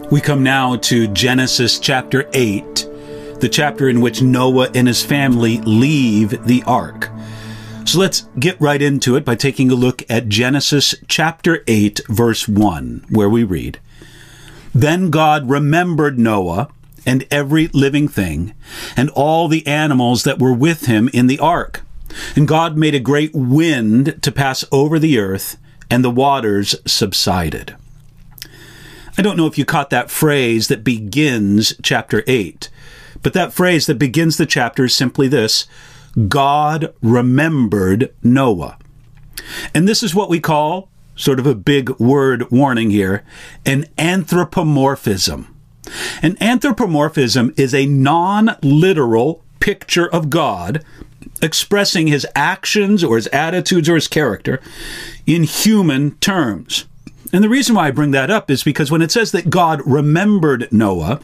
We come now to Genesis chapter 8, the chapter in which Noah and his family leave the ark. So let's get right into it by taking a look at Genesis chapter 8, verse 1, where we read, "Then God remembered Noah and every living thing, and all the animals that were with him in the ark. And God made a great wind to pass over the earth, and the waters subsided." I don't know if you caught that phrase that begins chapter 8, but that phrase that begins the chapter is simply this: God remembered Noah. And this is what we call, sort of a big word warning here, an anthropomorphism. An anthropomorphism is a non-literal picture of God expressing his actions or his attitudes or his character in human terms. And the reason why I bring that up is because when it says that God remembered Noah,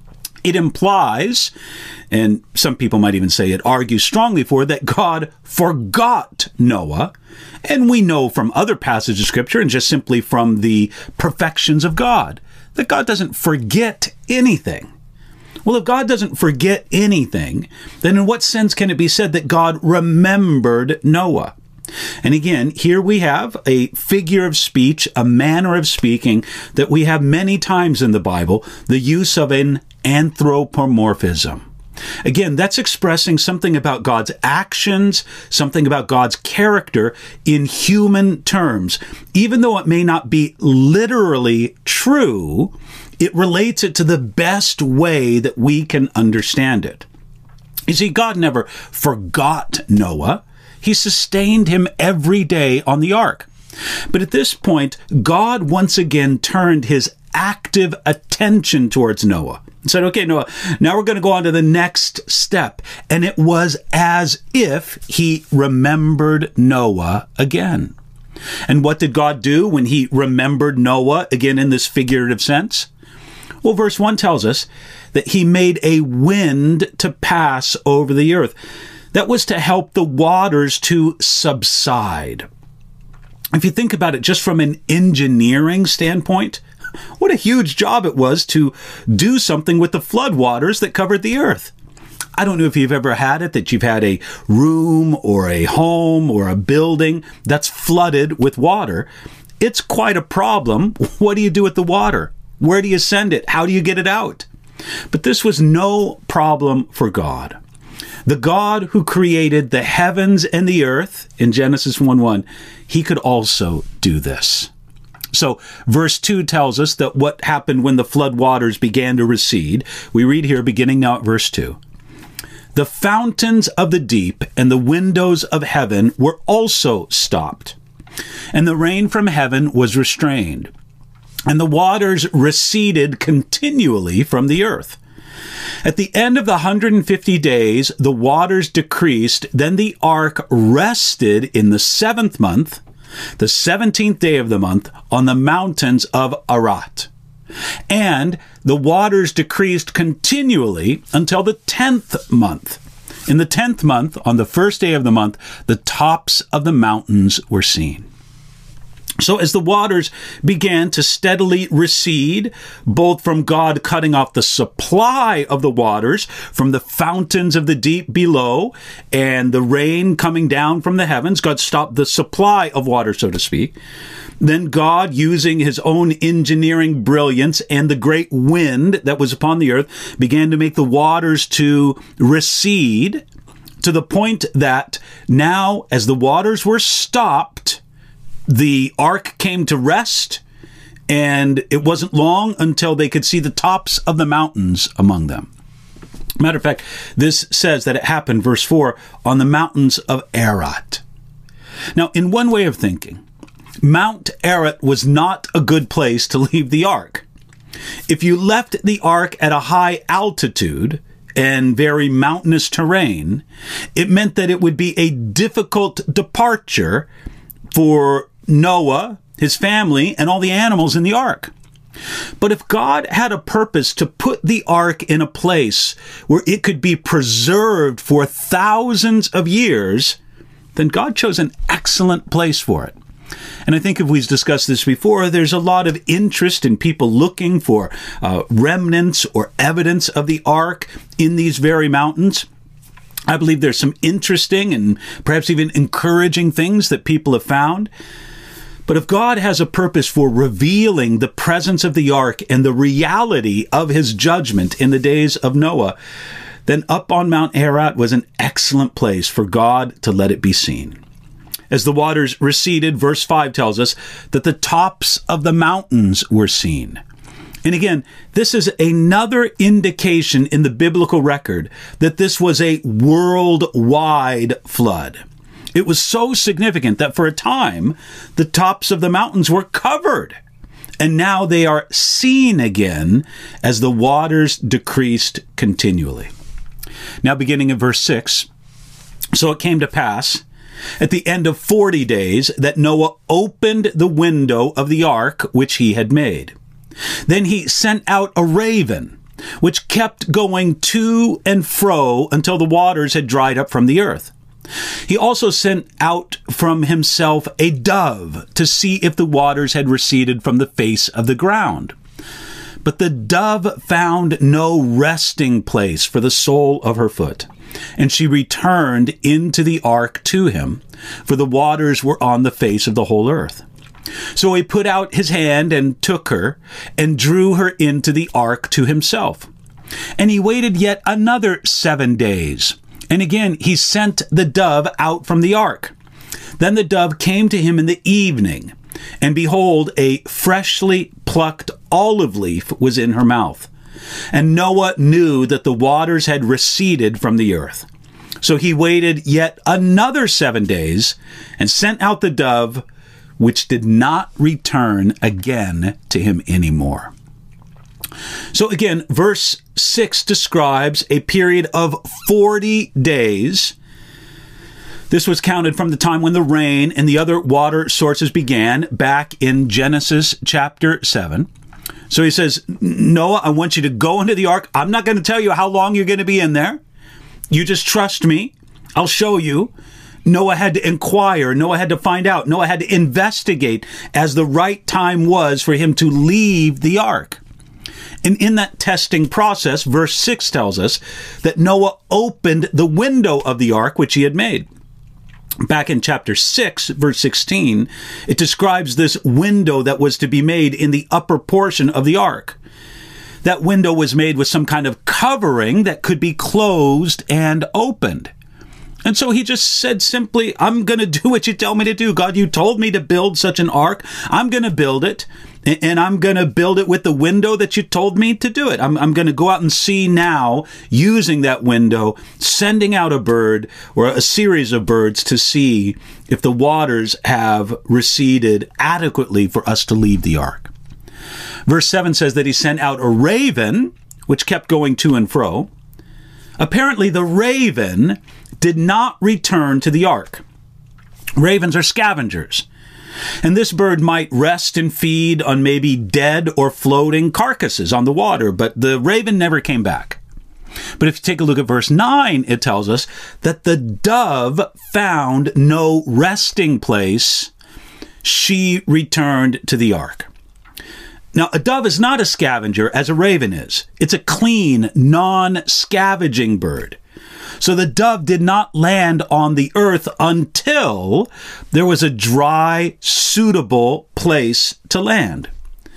it implies, and some people might even say it argues strongly for, that God forgot Noah. And we know from other passages of Scripture and just simply from the perfections of God, that God doesn't forget anything. Well, if God doesn't forget anything, then in what sense can it be said that God remembered Noah? And again, here we have a figure of speech, a manner of speaking that we have many times in the Bible, the use of an anthropomorphism. Again, that's expressing something about God's actions, something about God's character in human terms. Even though it may not be literally true, it relates it to the best way that we can understand it. You see, God never forgot Noah. He sustained him every day on the ark. But at this point, God once again turned his active attention towards Noah and said, "Okay, Noah, now we're going to go on to the next step." And it was as if he remembered Noah again. And what did God do when he remembered Noah again in this figurative sense? Well, verse 1 tells us that he made a wind to pass over the earth. That was to help the waters to subside. If you think about it just from an engineering standpoint, what a huge job it was to do something with the flood waters that covered the earth. I don't know if you've ever had it, that you've had a room or a home or a building that's flooded with water. It's quite a problem. What do you do with the water? Where do you send it? How do you get it out? But this was no problem for God. The God who created the heavens and the earth in Genesis 1:1, he could also do this. So verse 2 tells us that what happened when the flood waters began to recede. We read here, beginning now at verse 2. "The fountains of the deep and the windows of heaven were also stopped, and the rain from heaven was restrained, and the waters receded continually from the earth. At the end of the 150 days, the waters decreased. Then the ark rested in the 7th month, the 17th day of the month, on the mountains of Ararat. And the waters decreased continually until the 10th month. In the 10th month, on the first day of the month, the tops of the mountains were seen." So as the waters began to steadily recede, both from God cutting off the supply of the waters from the fountains of the deep below and the rain coming down from the heavens, God stopped the supply of water, so to speak. Then God, using his own engineering brilliance and the great wind that was upon the earth, began to make the waters to recede to the point that now, as the waters were stopped, the ark came to rest, and it wasn't long until they could see the tops of the mountains among them. Matter of fact, this says that it happened, verse 4, on the mountains of Ararat. Now, in one way of thinking, Mount Ararat was not a good place to leave the ark. If you left the ark at a high altitude and very mountainous terrain, it meant that it would be a difficult departure for Noah, his family, and all the animals in the ark. But if God had a purpose to put the ark in a place where it could be preserved for thousands of years, then God chose an excellent place for it. And I think if we've discussed this before, there's a lot of interest in people looking for remnants or evidence of the ark in these very mountains. I believe there's some interesting and perhaps even encouraging things that people have found. But if God has a purpose for revealing the presence of the ark and the reality of his judgment in the days of Noah, then up on Mount Ararat was an excellent place for God to let it be seen. As the waters receded, verse 5 tells us that the tops of the mountains were seen. And again, this is another indication in the biblical record that this was a worldwide flood. It was so significant that for a time, the tops of the mountains were covered. And now they are seen again as the waters decreased continually. Now beginning in verse 6, so it came to pass at the end of 40 days that Noah opened the window of the ark which he had made. Then he sent out a raven, which kept going to and fro until the waters had dried up from the earth. He also sent out from himself a dove to see if the waters had receded from the face of the ground. But the dove found no resting place for the sole of her foot, and she returned into the ark to him, for the waters were on the face of the whole earth. So he put out his hand and took her and drew her into the ark to himself. And he waited yet another 7 days. And again, he sent the dove out from the ark. Then the dove came to him in the evening, and behold, a freshly plucked olive leaf was in her mouth. And Noah knew that the waters had receded from the earth. So he waited yet another 7 days and sent out the dove, which did not return again to him anymore. So again, verse 6 describes a period of 40 days. This was counted from the time when the rain and the other water sources began back in Genesis chapter 7. So he says, Noah, I want you to go into the ark. I'm not going to tell you how long you're going to be in there. You just trust me. I'll show you. Noah had to inquire. Noah had to find out. Noah had to investigate as the right time was for him to leave the ark. And in that testing process, verse 6 tells us that Noah opened the window of the ark which he had made. Back in chapter 6, verse 16, it describes this window that was to be made in the upper portion of the ark. That window was made with some kind of covering that could be closed and opened. And so he just said simply, I'm going to do what you tell me to do. God, you told me to build such an ark. I'm going to build it. And I'm going to build it with the window that you told me to do it. I'm going to go out and see now, using that window, sending out a bird or a series of birds to see if the waters have receded adequately for us to leave the ark. Verse 7 says that he sent out a raven, which kept going to and fro. Apparently, the raven did not return to the ark. Ravens are scavengers. And this bird might rest and feed on maybe dead or floating carcasses on the water, but the raven never came back. But if you take a look at verse 9, it tells us that the dove found no resting place. She returned to the ark. Now, a dove is not a scavenger as a raven is. It's a clean, non-scavenging bird. So the dove did not land on the earth until there was a dry, suitable place to land.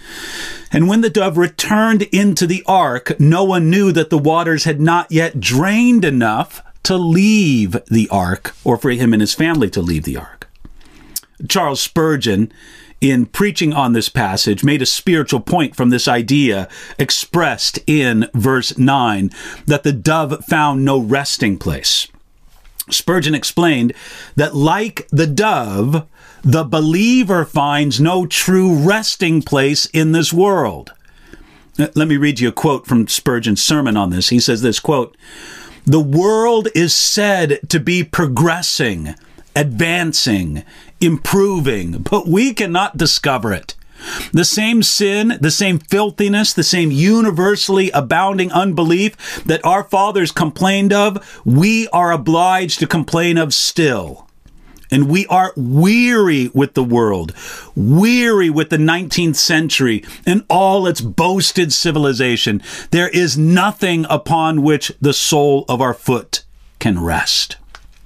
And when the dove returned into the ark, Noah knew that the waters had not yet drained enough to leave the ark, or for him and his family to leave the ark. Charles Spurgeon, in preaching on this passage, made a spiritual point from this idea expressed in verse 9, that the dove found no resting place. Spurgeon explained that like the dove, the believer finds no true resting place in this world. Let me read you a quote from Spurgeon's sermon on this. He says this, quote, "The world is said to be progressing, advancing, improving, but we cannot discover it. The same sin, the same filthiness, the same universally abounding unbelief that our fathers complained of, we are obliged to complain of still. And we are weary with the world, weary with the 19th century and all its boasted civilization. There is nothing upon which the sole of our foot can rest.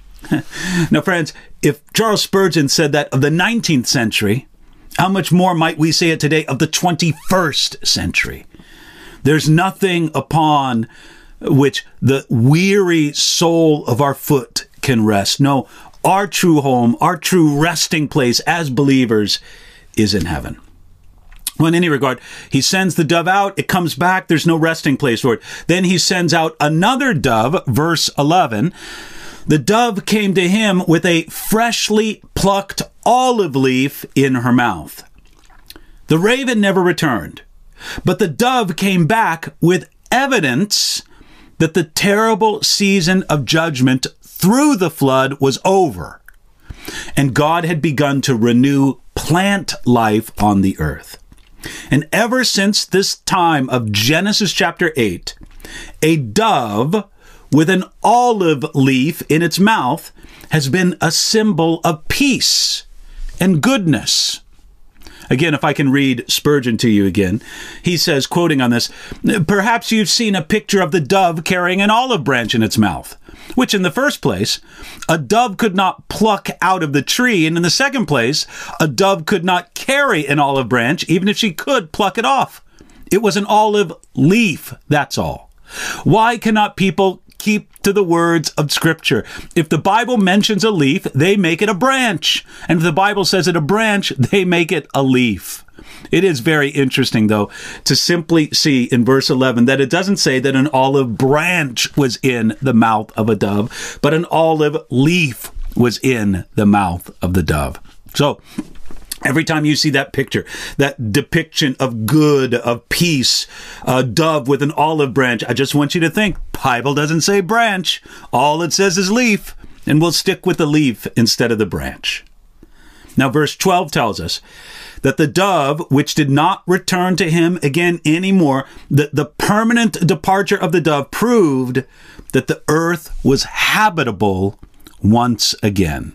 Now, friends, if Charles Spurgeon said that of the 19th century, how much more might we say it today of the 21st century? There's nothing upon which the weary sole of our foot can rest. No, our true home, our true resting place as believers is in heaven. Well, in any regard, he sends the dove out. It comes back. There's no resting place for it. Then he sends out another dove, verse 11. The dove came to him with a freshly plucked olive leaf in her mouth. The raven never returned, but the dove came back with evidence that the terrible season of judgment through the flood was over, and God had begun to renew plant life on the earth. And ever since this time of Genesis chapter 8, a dove with an olive leaf in its mouth has been a symbol of peace and goodness. Again, if I can read Spurgeon to you again, he says, quoting on this, "Perhaps you've seen a picture of the dove carrying an olive branch in its mouth, which in the first place, a dove could not pluck out of the tree, and in the second place, a dove could not carry an olive branch, even if she could pluck it off. It was an olive leaf, that's all. Why cannot people keep to the words of Scripture? If the Bible mentions a leaf, they make it a branch. And if the Bible says it a branch, they make it a leaf." It is very interesting, though, to simply see in verse 11 that it doesn't say that an olive branch was in the mouth of a dove, but an olive leaf was in the mouth of the dove. So, every time you see that picture, that depiction of good, of peace, a dove with an olive branch, I just want you to think, Bible doesn't say branch. All it says is leaf, and we'll stick with the leaf instead of the branch. Now, verse 12 tells us that the dove, which did not return to him again anymore, the permanent departure of the dove proved that the earth was habitable once again.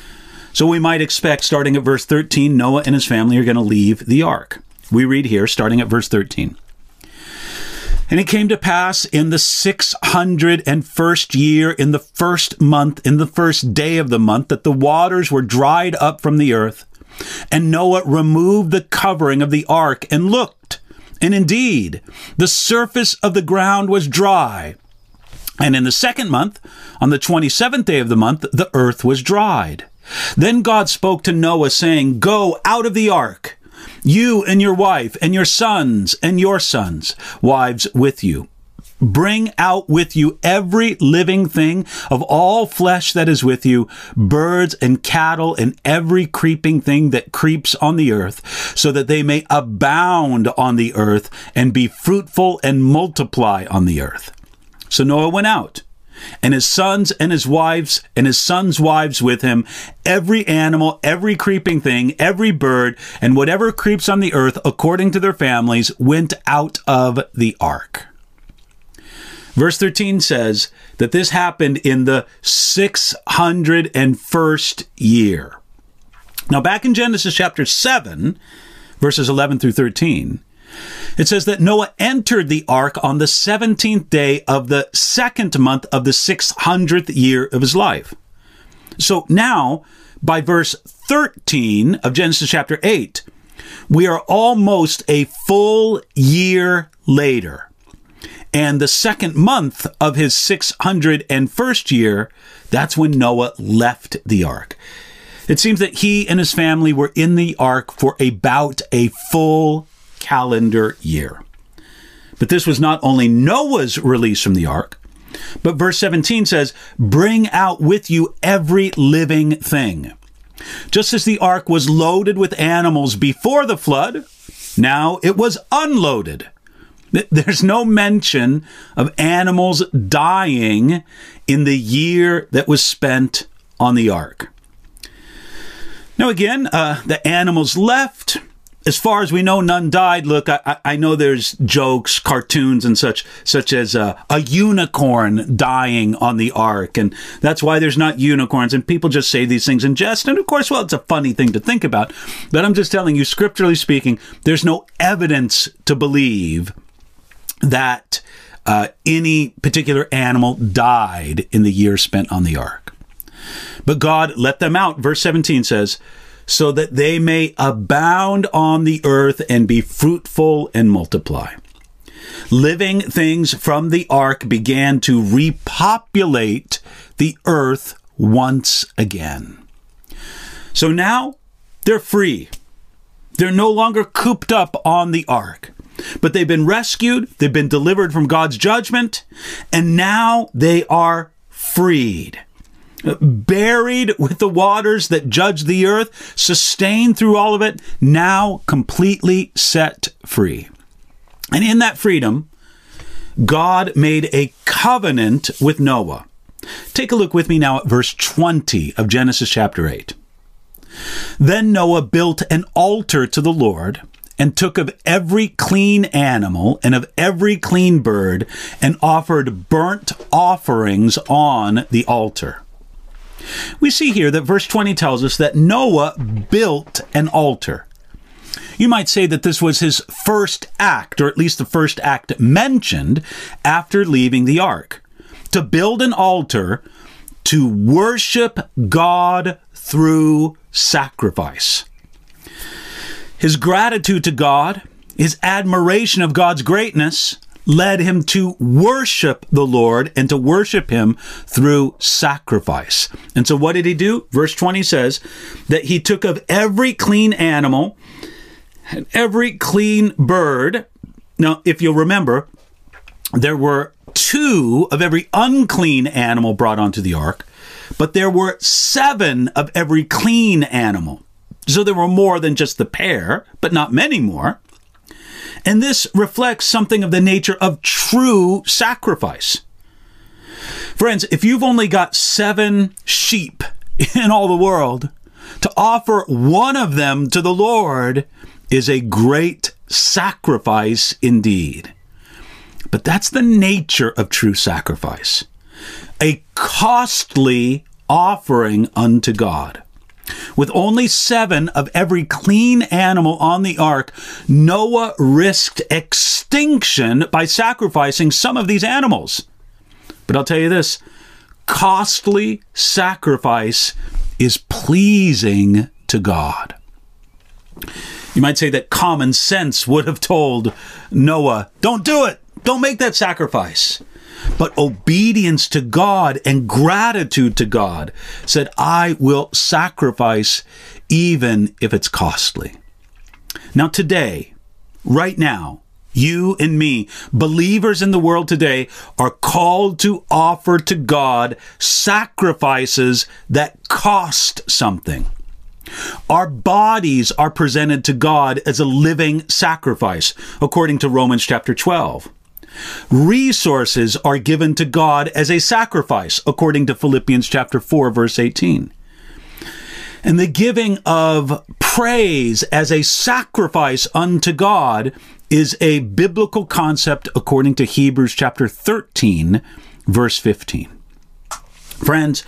So we might expect, starting at verse 13, Noah and his family are going to leave the ark. We read here, starting at verse 13. "And it came to pass in the 601st year, in the first month, in the first day of the month, that the waters were dried up from the earth. And Noah removed the covering of the ark and looked, and indeed, the surface of the ground was dry. And in the second month, on the 27th day of the month, the earth was dried. Then God spoke to Noah, saying, Go out of the ark, you and your wife, and your sons, wives with you. Bring out with you every living thing of all flesh that is with you, birds and cattle and every creeping thing that creeps on the earth, so that they may abound on the earth and be fruitful and multiply on the earth. So Noah went out, and his sons and his wives and his sons' wives with him, every animal, every creeping thing, every bird, and whatever creeps on the earth according to their families went out of the ark." Verse 13 says that this happened in the 601st year. Now, back in Genesis chapter 7, verses 11 through 13, it says that Noah entered the ark on the 17th day of the second month of the 600th year of his life. So now, by verse 13 of Genesis chapter 8, we are almost a full year later. And the second month of his 601st year, that's when Noah left the ark. It seems that he and his family were in the ark for about a full calendar year. But this was not only Noah's release from the ark, but verse 17 says, "Bring out with you every living thing." Just as the ark was loaded with animals before the flood, now it was unloaded. There's no mention of animals dying in the year that was spent on the ark. Now again, the animals left, as far as we know, none died. Look, I know there's jokes, cartoons and such as a unicorn dying on the ark. And that's why there's not unicorns. And people just say these things in jest. And of course, well, it's a funny thing to think about. But I'm just telling you, scripturally speaking, there's no evidence to believe that any particular animal died in the year spent on the ark. But God let them out. Verse 17 says, so that they may abound on the earth and be fruitful and multiply. Living things from the ark began to repopulate the earth once again. So now they're free. They're no longer cooped up on the ark, but they've been rescued. They've been delivered from God's judgment, and now they are freed. Buried with the waters that judge the earth, sustained through all of it, now completely set free. And in that freedom, God made a covenant with Noah. Take a look with me now at verse 20 of Genesis chapter 8. Then Noah built an altar to the Lord, and took of every clean animal and of every clean bird, and offered burnt offerings on the altar. We see here that verse 20 tells us that Noah built an altar. You might say that this was his first act, or at least the first act mentioned after leaving the ark, to build an altar to worship God through sacrifice. His gratitude to God, his admiration of God's greatness, led him to worship the Lord and to worship him through sacrifice. And so what did he do? Verse 20 says that he took of every clean animal and every clean bird. Now, if you'll remember, there were 2 of every unclean animal brought onto the ark, but there were 7 of every clean animal. So there were more than just the pair, but not many more. And this reflects something of the nature of true sacrifice. Friends, if you've only got 7 sheep in all the world, to offer one of them to the Lord is a great sacrifice indeed. But that's the nature of true sacrifice. A costly offering unto God. With only 7 of every clean animal on the ark, Noah risked extinction by sacrificing some of these animals. But I'll tell you this, costly sacrifice is pleasing to God. You might say that common sense would have told Noah, don't do it, don't make that sacrifice. But obedience to God and gratitude to God said, I will sacrifice even if it's costly. Now today, right now, you and me, believers in the world today, are called to offer to God sacrifices that cost something. Our bodies are presented to God as a living sacrifice, according to Romans chapter 12. Resources are given to God as a sacrifice, according to Philippians chapter 4, verse 18. And the giving of praise as a sacrifice unto God is a biblical concept, according to Hebrews chapter 13, verse 15. Friends,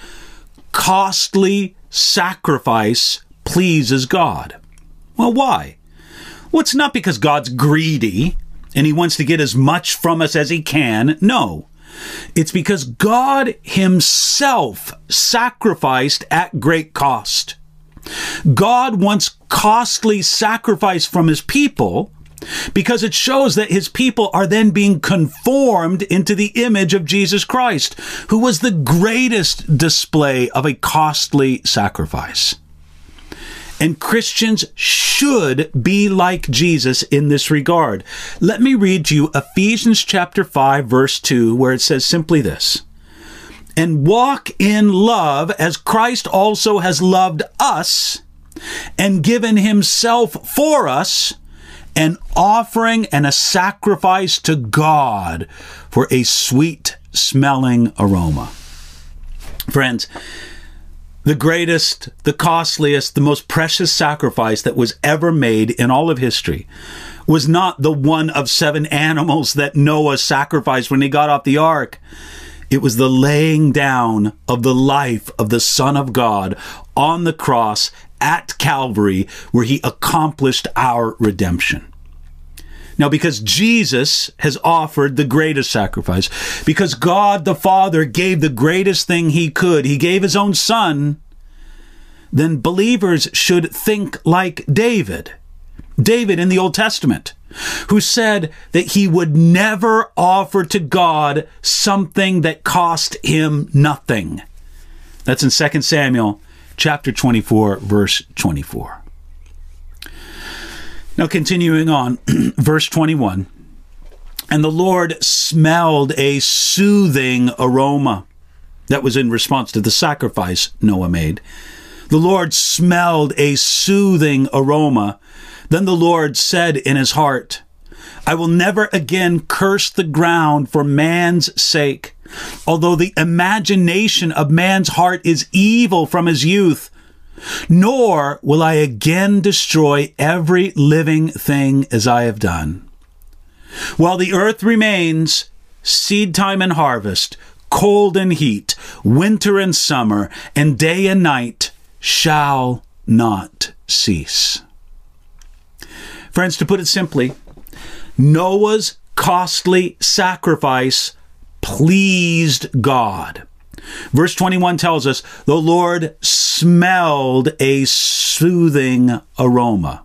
costly sacrifice pleases God. Well, why? Well, it's not because God's greedy and he wants to get as much from us as he can. No, it's because God himself sacrificed at great cost. God wants costly sacrifice from his people because it shows that his people are then being conformed into the image of Jesus Christ, who was the greatest display of a costly sacrifice. And Christians should be like Jesus in this regard. Let me read to you Ephesians chapter 5, verse 2, where it says simply this, and walk in love as Christ also has loved us and given himself for us, an offering and a sacrifice to God for a sweet smelling aroma. Friends, The greatest, the costliest, the most precious sacrifice that was ever made in all of history was not the one of 7 animals that Noah sacrificed when he got off the ark. It was the laying down of the life of the Son of God on the cross at Calvary, where he accomplished our redemption. Now, because Jesus has offered the greatest sacrifice, because God the Father gave the greatest thing he could, he gave his own Son, then believers should think like David. David in the Old Testament, who said that he would never offer to God something that cost him nothing. That's in 2 Samuel chapter 24, verse 24. Now, continuing on, verse 21. And the Lord smelled a soothing aroma. That was in response to the sacrifice Noah made. The Lord smelled a soothing aroma. Then the Lord said in his heart, I will never again curse the ground for man's sake, although the imagination of man's heart is evil from his youth. Nor will I again destroy every living thing as I have done. While the earth remains, seed time and harvest, cold and heat, winter and summer, and day and night shall not cease. Friends, to put it simply, Noah's costly sacrifice pleased God. Verse 21 tells us, the Lord smelled a soothing aroma.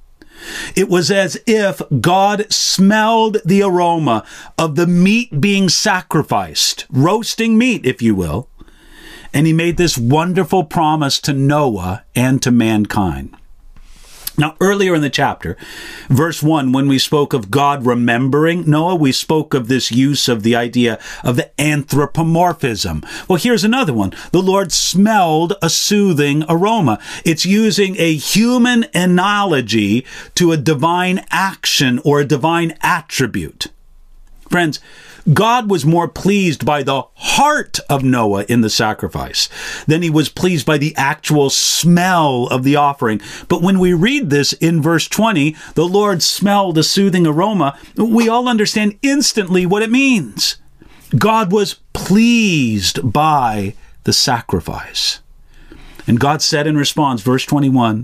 It was as if God smelled the aroma of the meat being sacrificed, roasting meat, if you will, and he made this wonderful promise to Noah and to mankind. Now, earlier in the chapter, verse 1, when we spoke of God remembering Noah, we spoke of this use of the idea of the anthropomorphism. Well, here's another one. The Lord smelled a soothing aroma. It's using a human analogy to a divine action or a divine attribute. Friends, God was more pleased by the heart of Noah in the sacrifice than he was pleased by the actual smell of the offering. But when we read this in verse 20, the Lord smelled a soothing aroma, we all understand instantly what it means. God was pleased by the sacrifice. And God said in response, verse 21,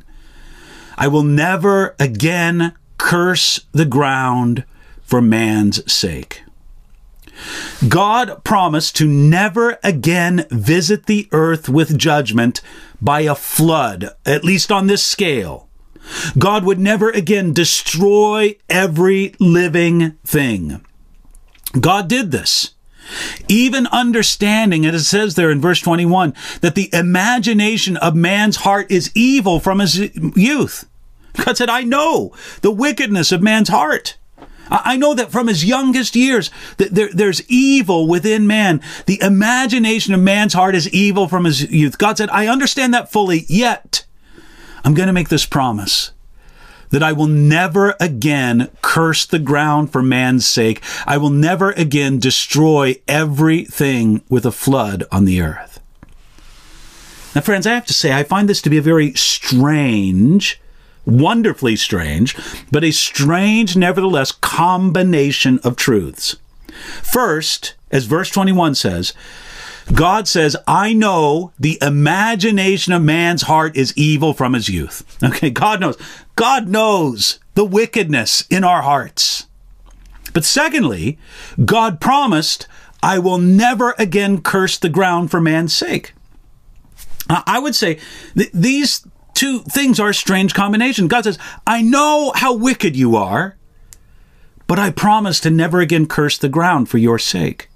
I will never again curse the ground for man's sake. God promised to never again visit the earth with judgment by a flood, at least on this scale. God would never again destroy every living thing. God did this, even understanding, and it says there in verse 21, that the imagination of man's heart is evil from his youth. God said, I know the wickedness of man's heart. I know that from his youngest years, that there's evil within man. The imagination of man's heart is evil from his youth. God said, I understand that fully, yet I'm going to make this promise that I will never again curse the ground for man's sake. I will never again destroy everything with a flood on the earth. Now, friends, I have to say, I find this to be a very strange, wonderfully strange, but a strange, nevertheless, combination of truths. First, as verse 21 says, God says, I know the imagination of man's heart is evil from his youth. Okay, God knows. God knows the wickedness in our hearts. But secondly, God promised, I will never again curse the ground for man's sake. I would say these two things are a strange combination. God says, I know how wicked you are, but I promise to never again curse the ground for your sake.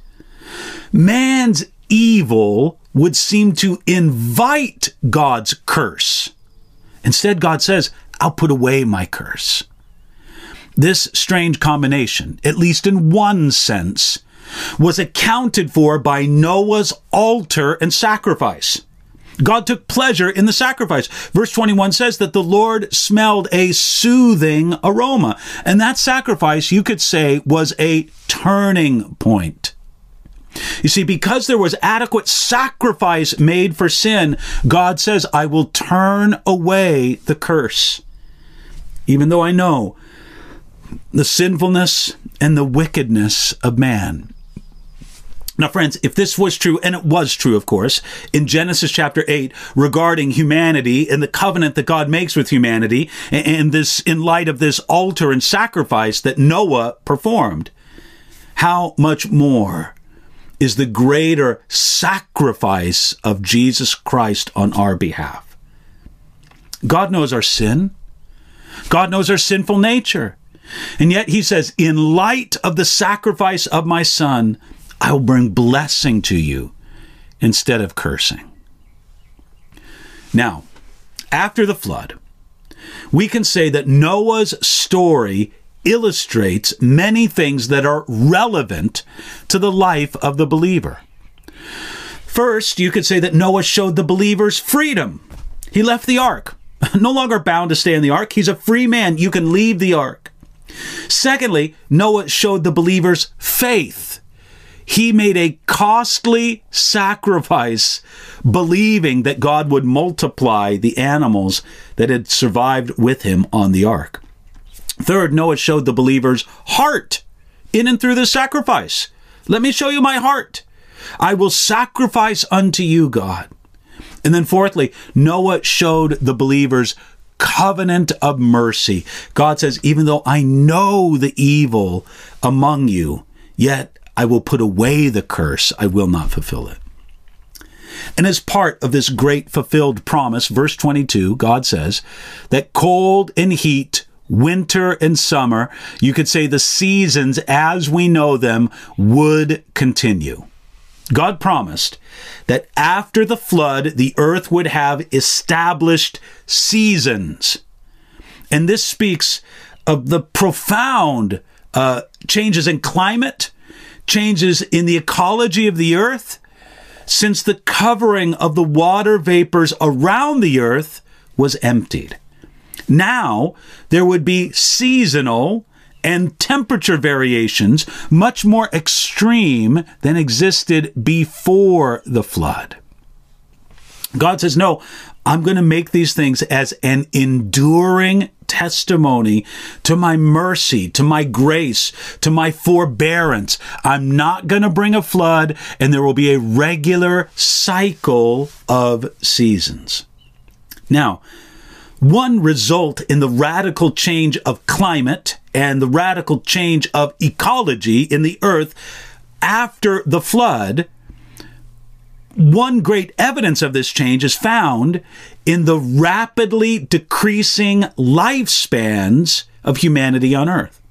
Man's evil would seem to invite God's curse. Instead, God says, I'll put away my curse. This strange combination, at least in one sense, was accounted for by Noah's altar and sacrifice. God took pleasure in the sacrifice. Verse 21 says that the Lord smelled a soothing aroma. And that sacrifice, you could say, was a turning point. You see, because there was adequate sacrifice made for sin, God says, I will turn away the curse. Even though I know the sinfulness and the wickedness of man. Now, friends, if this was true, and it was true, of course, in Genesis chapter 8 regarding humanity and the covenant that God makes with humanity, and this in light of this altar and sacrifice that Noah performed, how much more is the greater sacrifice of Jesus Christ on our behalf? God knows our sin. God knows our sinful nature. And yet he says, in light of the sacrifice of my son, I will bring blessing to you instead of cursing. Now, after the flood, we can say that Noah's story illustrates many things that are relevant to the life of the believer. First, you could say that Noah showed the believers freedom. He left the ark. No longer bound to stay in the ark. He's a free man. You can leave the ark. Secondly, Noah showed the believers faith. He made a costly sacrifice, believing that God would multiply the animals that had survived with him on the ark. Third, Noah showed the believers heart in and through the sacrifice. Let me show you my heart. I will sacrifice unto you, God. And then fourthly, Noah showed the believers covenant of mercy. God says, even though I know the evil among you, yet I will put away the curse. I will not fulfill it. And as part of this great fulfilled promise, verse 22, God says that cold and heat, winter and summer, you could say the seasons as we know them, would continue. God promised that after the flood, the earth would have established seasons. And this speaks of the profound changes in climate, changes in the ecology of the earth, since the covering of the water vapors around the earth was emptied. Now, there would be seasonal and temperature variations much more extreme than existed before the flood. God says, no, I'm going to make these things as an enduring testimony to my mercy, to my grace, to my forbearance. I'm not going to bring a flood, and there will be a regular cycle of seasons. Now, one result in the radical change of climate and the radical change of ecology in the earth after the flood, one great evidence of this change is found in the rapidly decreasing lifespans of humanity on earth.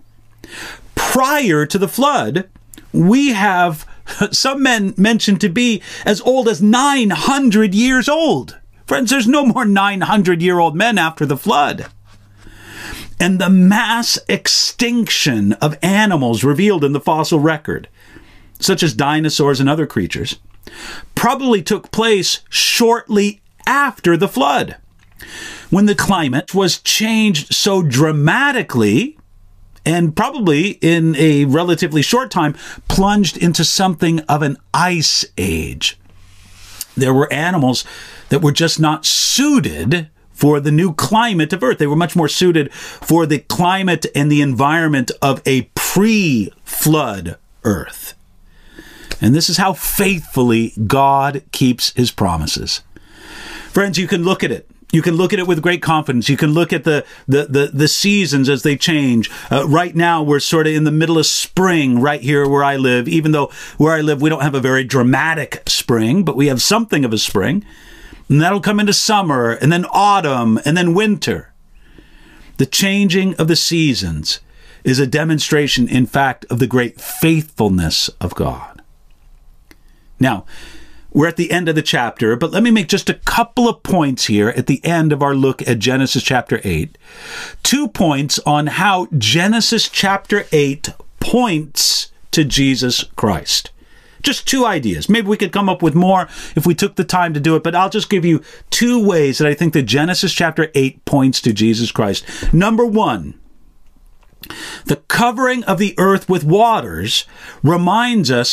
Prior to the flood, we have some men mentioned to be as old as 900 years old. Friends, there's no more 900-year-old men after the flood. And the mass extinction of animals revealed in the fossil record, such as dinosaurs and other creatures, probably took place shortly after the flood, when the climate was changed so dramatically and probably in a relatively short time plunged into something of an ice age. There were animals that were just not suited for the new climate of Earth. They were much more suited for the climate and the environment of a pre-flood Earth. And this is how faithfully God keeps his promises. Friends, you can look at it. You can look at it with great confidence. You can look at the seasons as they change. Right now, we're sort of in the middle of spring right here where I live, even though where I live, we don't have a very dramatic spring, but we have something of a spring. And that'll come into summer, and then autumn, and then winter. The changing of the seasons is a demonstration, in fact, of the great faithfulness of God. Now, we're at the end of the chapter, but let me make just a couple of points here at the end of our look at Genesis chapter 8. 2 points on how Genesis chapter 8 points to Jesus Christ. Just 2 ideas. Maybe we could come up with more if we took the time to do it, but I'll just give you 2 ways that I think that Genesis chapter 8 points to Jesus Christ. Number 1, the covering of the earth with waters reminds us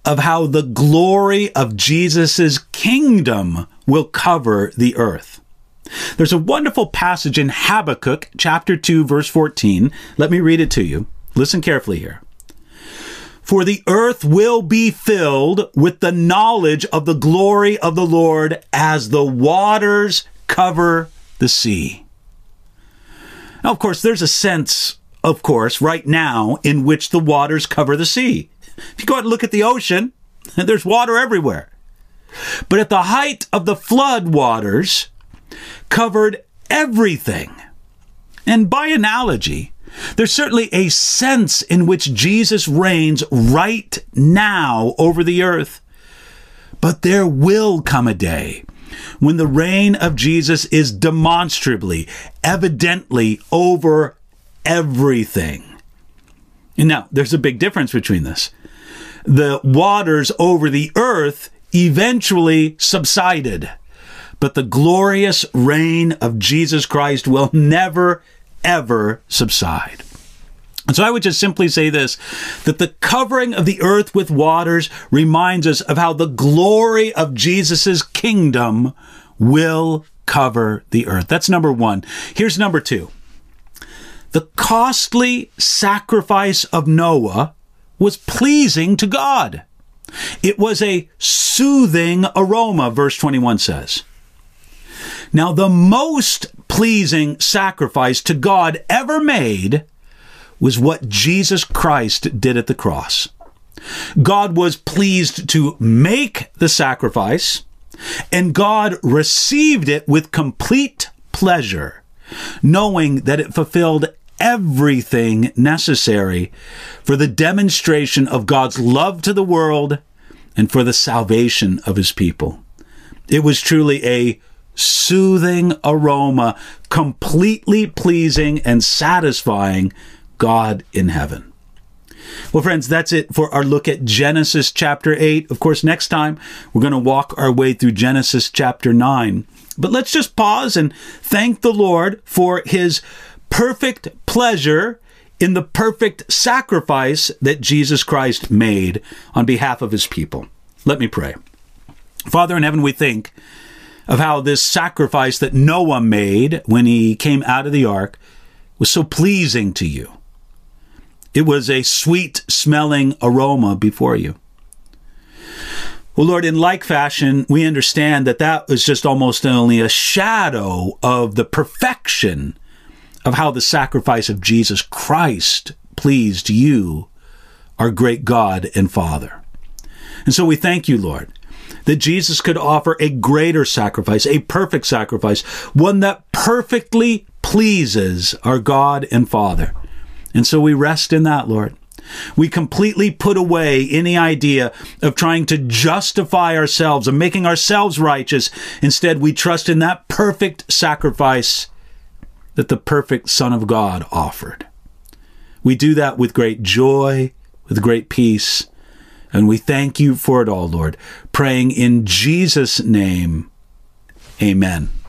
of how the glory of Jesus' kingdom will cover the earth. There's a wonderful passage in Habakkuk chapter 2, verse 14. Let me read it to you. Listen carefully here. For the earth will be filled with the knowledge of the glory of the Lord as the waters cover the sea. Now, of course, there's a sense, of course, right now in which the waters cover the sea. If you go out and look at the ocean, there's water everywhere. But at the height of the flood waters covered everything. And by analogy, there's certainly a sense in which Jesus reigns right now over the earth. But there will come a day when the reign of Jesus is demonstrably, evidently over everything. And now, there's a big difference between this. The waters over the earth eventually subsided, but the glorious reign of Jesus Christ will never, ever subside. And so I would just simply say this, that the covering of the earth with waters reminds us of how the glory of Jesus' kingdom will cover the earth. That's number one. Here's number two. The costly sacrifice of Noah was pleasing to God. It was a soothing aroma, verse 21 says. Now, the most pleasing sacrifice to God ever made was what Jesus Christ did at the cross. God was pleased to make the sacrifice, and God received it with complete pleasure, knowing that it fulfilled everything necessary for the demonstration of God's love to the world and for the salvation of his people. It was truly a soothing aroma, completely pleasing and satisfying God in heaven. Well, friends, that's it for our look at Genesis chapter 8. Of course, next time we're going to walk our way through Genesis chapter 9. But let's just pause and thank the Lord for his perfect pleasure in the perfect sacrifice that Jesus Christ made on behalf of his people. Let me pray. Father in heaven, we think of how this sacrifice that Noah made when he came out of the ark was so pleasing to you. It was a sweet-smelling aroma before you. Well, Lord, in like fashion, we understand that that was just almost only a shadow of the perfection of how the sacrifice of Jesus Christ pleased you, our great God and Father. And so we thank you, Lord, that Jesus could offer a greater sacrifice, a perfect sacrifice, one that perfectly pleases our God and Father. And so we rest in that, Lord. We completely put away any idea of trying to justify ourselves and making ourselves righteous. Instead, we trust in that perfect sacrifice that the perfect Son of God offered. We do that with great joy, with great peace, and we thank you for it all, Lord. Praying in Jesus' name, amen.